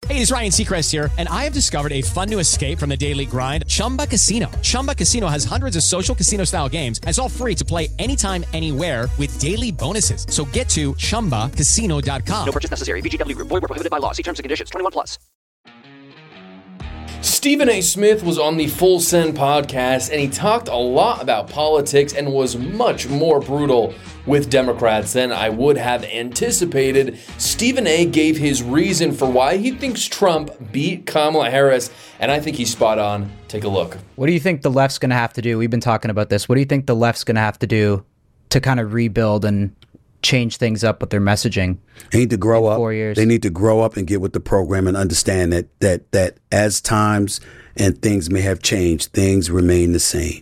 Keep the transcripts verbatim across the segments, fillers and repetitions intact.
Hey, it's Ryan Seacrest here, and I have discovered a fun new escape from the daily grind, Chumba Casino. Chumba Casino has hundreds of social casino-style games, and it's all free to play anytime, anywhere with daily bonuses. So get to chumba casino dot com. No purchase necessary. V G W Group. Void where prohibited by law. See terms and conditions. twenty-one plus. Stephen A. Smith was on the Full Send podcast, and he talked a lot about politics and was much more brutal with Democrats than I would have anticipated. Stephen A. gave his reason for why he thinks Trump beat Kamala Harris, and I think he's spot on. Take a look. What do you think the left's going to have to do? We've been talking about this. What do you think the left's going to have to do to kind of rebuild and change things up with their messaging? They need to grow up. Four years. They need to grow up and get with the program and understand that that that as times and things may have changed, things remain the same.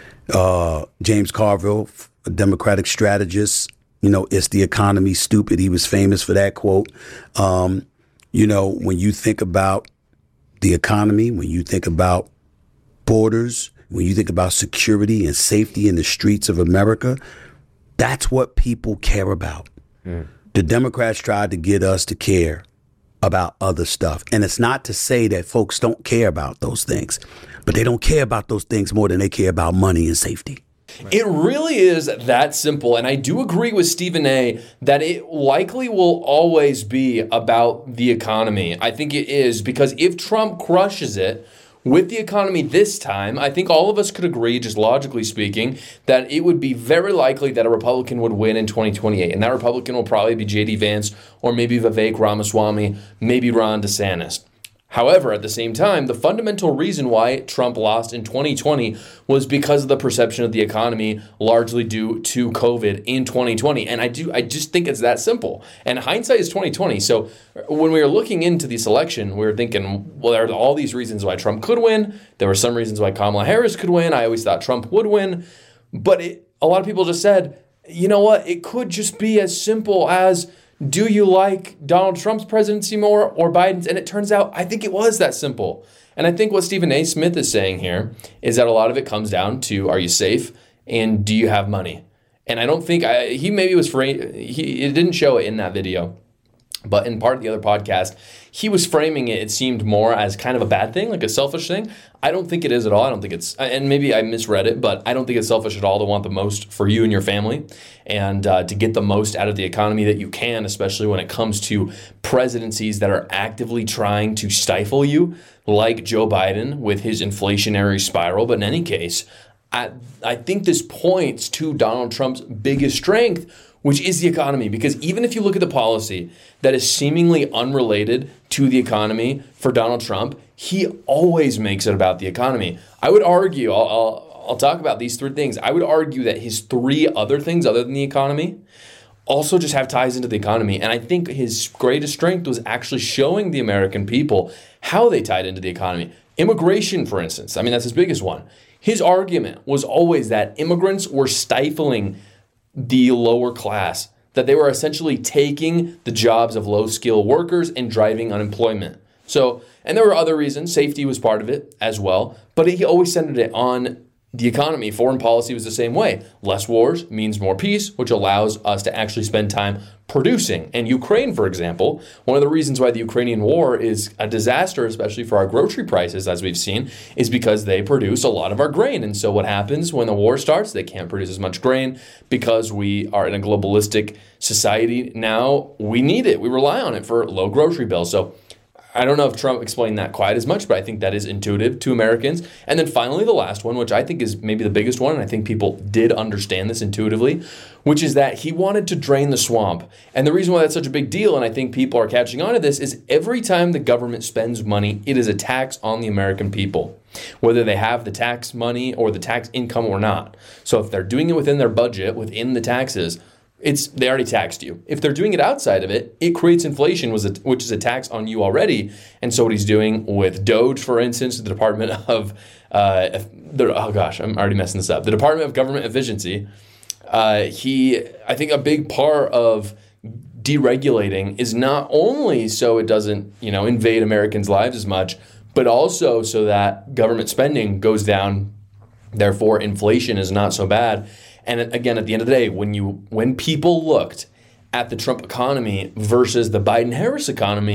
Uh, James Carville, a Democratic strategist, you know, it's the economy, stupid. He was famous for that quote. Um, you know, when you think about the economy, when you think about borders, when you think about security and safety in the streets of America, that's what people care about. Mm. The Democrats tried to get us to care about other stuff. And it's not to say that folks don't care about those things, but they don't care about those things more than they care about money and safety. Right. It really is that simple. And I do agree with Stephen A. that it likely will always be about the economy. I think it is, because if Trump crushes it with the economy this time, I think all of us could agree, just logically speaking, that it would be very likely that a Republican would win in twenty twenty-eight. And that Republican will probably be J D Vance or maybe Vivek Ramaswamy, maybe Ron DeSantis. However, at the same time, the fundamental reason why Trump lost in twenty twenty was because of the perception of the economy, largely due to COVID in twenty twenty. And I do, I just think it's that simple. And hindsight is twenty twenty. So when we were looking into this election, we were thinking, well, there are all these reasons why Trump could win. There were some reasons why Kamala Harris could win. I always thought Trump would win. But it, a lot of people just said, you know what? It could just be as simple as, do you like Donald Trump's presidency more or Biden's? And it turns out, I think it was that simple. And I think what Stephen A. Smith is saying here is that a lot of it comes down to, are you safe and do you have money? And I don't think, I, he maybe was, fra- he it didn't show it in that video, but in part of the other podcast, he was framing it, it seemed more as kind of a bad thing, like a selfish thing. I don't think it is at all. I don't think it's, and maybe I misread it, but I don't think it's selfish at all to want the most for you and your family and uh, to get the most out of the economy that you can, especially when it comes to presidencies that are actively trying to stifle you, like Joe Biden with his inflationary spiral. But in any case, I, I think this points to Donald Trump's biggest strength, which is the economy. Because even if you look at the policy that is seemingly unrelated to the economy for Donald Trump, he always makes it about the economy. I would argue, I'll, I'll, I'll talk about these three things. I would argue that his three other things other than the economy also just have ties into the economy. And I think his greatest strength was actually showing the American people how they tied into the economy. Immigration, for instance, I mean, that's his biggest one. His argument was always that immigrants were stifling the lower class, that they were essentially taking the jobs of low-skilled workers and driving unemployment. So, and there were other reasons. Safety was part of it as well. But he always centered it on the economy. Foreign policy was the same way. Less wars means more peace, which allows us to actually spend time producing. And Ukraine, for example, one of the reasons why the Ukrainian war is a disaster, especially for our grocery prices, as we've seen, is because they produce a lot of our grain. And so what happens when the war starts? They can't produce as much grain because we are in a globalistic society now. We need it. We rely on it for low grocery bills. So I don't know if Trump explained that quite as much, but I think that is intuitive to Americans. And then finally, the last one, which I think is maybe the biggest one, and I think people did understand this intuitively, which is that he wanted to drain the swamp. And the reason why that's such a big deal, and I think people are catching on to this, is every time the government spends money, it is a tax on the American people, whether they have the tax money or the tax income or not. So if they're doing it within their budget, within the taxes, It's they already taxed you. If they're doing it outside of it, it creates inflation, which is a tax on you already. And so what he's doing with Doge, for instance, the Department of, uh, the, oh gosh, I'm already messing this up. The Department of Government Efficiency, uh, he, I think a big part of deregulating is not only so it doesn't, you know, invade Americans' lives as much, but also so that government spending goes down. Therefore, inflation is not so bad. And again, at the end of the day, when you when people looked at the Trump economy versus the Biden-Harris economy,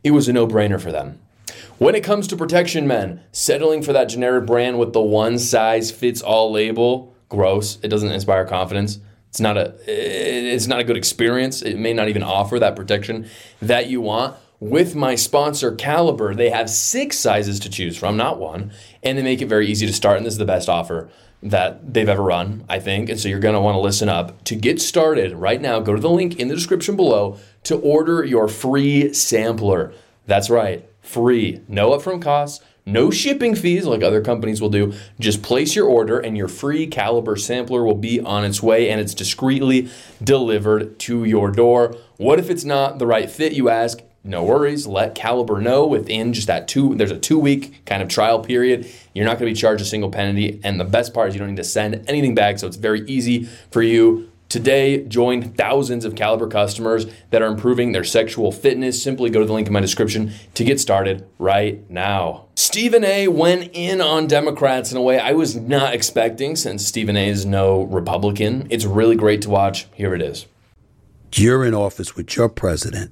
it was a no-brainer for them. When it comes to protection, men, settling for that generic brand with the one-size-fits-all label, gross. It doesn't inspire confidence. It's not a it's not a good experience. It may not even offer that protection that you want. With my sponsor, Caliber, they have six sizes to choose from, not one, and they make it very easy to start, and this is the best offer that they've ever run, I think, and so you're going to want to listen up. To get started right now, go to the link in the description below to order your free sampler. That's right, free. No upfront costs, no shipping fees like other companies will do. Just place your order and your free Caliber sampler will be on its way, and it's discreetly delivered to your door. What if it's not the right fit, you ask? No worries, let Caliber know within just that two, there's a two week kind of trial period. You're not gonna be charged a single penny. And the best part is you don't need to send anything back. So it's very easy for you. Today, join thousands of Caliber customers that are improving their sexual fitness. Simply go to the link in my description to get started right now. Stephen A. went in on Democrats in a way I was not expecting since Stephen A. is no Republican. It's really great to watch. Here it is. You're in office with your president,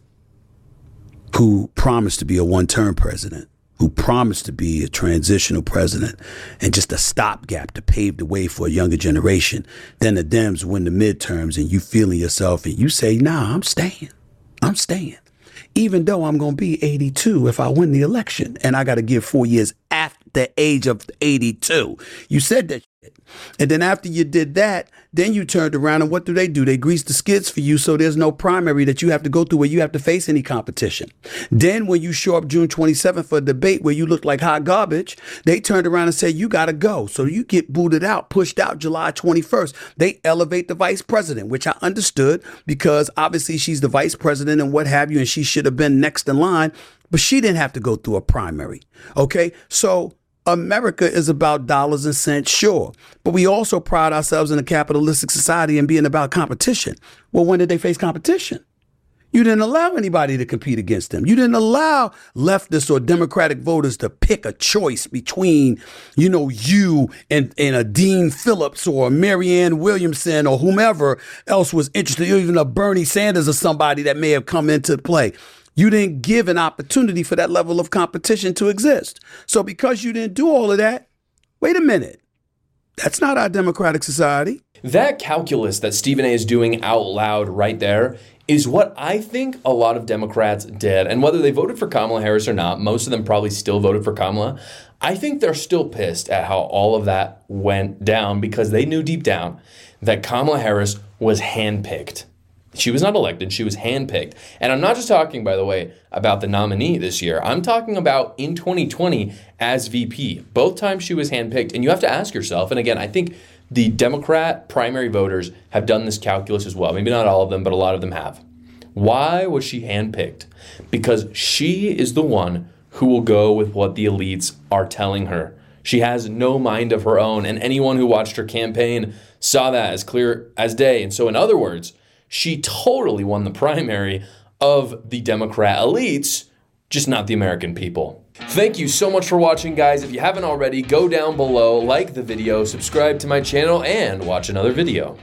who promised to be a one-term president, who promised to be a transitional president and just a stopgap to pave the way for a younger generation. Then the Dems win the midterms and you feeling yourself and you say, nah, I'm staying. I'm staying. Even though I'm going to be eighty-two if I win the election and I got to give four years after the age of eighty-two. You said that shit. And then after you did that, then you turned around and what do they do? They grease the skids for you so there's no primary that you have to go through where you have to face any competition. Then when you show up June twenty-seventh for a debate where you look like hot garbage, they turned around and said, you got to go. So you get booted out, pushed out July twenty-first. They elevate the vice president, which I understood because obviously she's the vice president and what have you, and she should have been next in line, but she didn't have to go through a primary. Okay, so America is about dollars and cents, sure, but we also pride ourselves in a capitalistic society and being about competition. Well, when did they face competition? You didn't allow anybody to compete against them. You didn't allow leftists or Democratic voters to pick a choice between, you know, you and, and a Dean Phillips or a Marianne Williamson or whomever else was interested, even a Bernie Sanders or somebody that may have come into play. You didn't give an opportunity for that level of competition to exist. So because you didn't do all of that, wait a minute. That's not our democratic society. That calculus that Stephen A. is doing out loud right there is what I think a lot of Democrats did. And whether they voted for Kamala Harris or not, most of them probably still voted for Kamala. I think they're still pissed at how all of that went down because they knew deep down that Kamala Harris was handpicked. She was not elected, she was handpicked. And I'm not just talking, by the way, about the nominee this year. I'm talking about in twenty twenty as V P. Both times she was handpicked. And you have to ask yourself, and again, I think the Democrat primary voters have done this calculus as well. Maybe not all of them, but a lot of them have. Why was she handpicked? Because she is the one who will go with what the elites are telling her. She has no mind of her own, and anyone who watched her campaign saw that as clear as day. And so in other words, she totally won the primary of the Democrat elites, just not the American people. Thank you so much for watching, guys. If you haven't already, go down below, like the video, subscribe to my channel, and watch another video.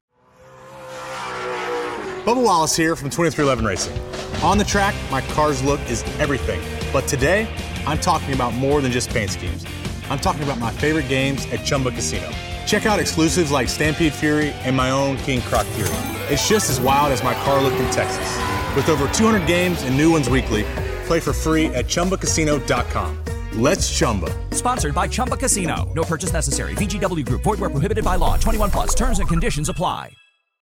Bubba Wallace here from twenty-three eleven Racing. On the track, my car's look is everything. But today, I'm talking about more than just paint schemes. I'm talking about my favorite games at Chumba Casino. Check out exclusives like Stampede Fury and my own King Croc Fury. It's just as wild as my car looked in Texas. With over two hundred games and new ones weekly, play for free at Chumba Casino dot com. Let's Chumba. Sponsored by Chumba Casino. No purchase necessary. V G W Group. Void where prohibited by law. twenty-one plus. Terms and conditions apply.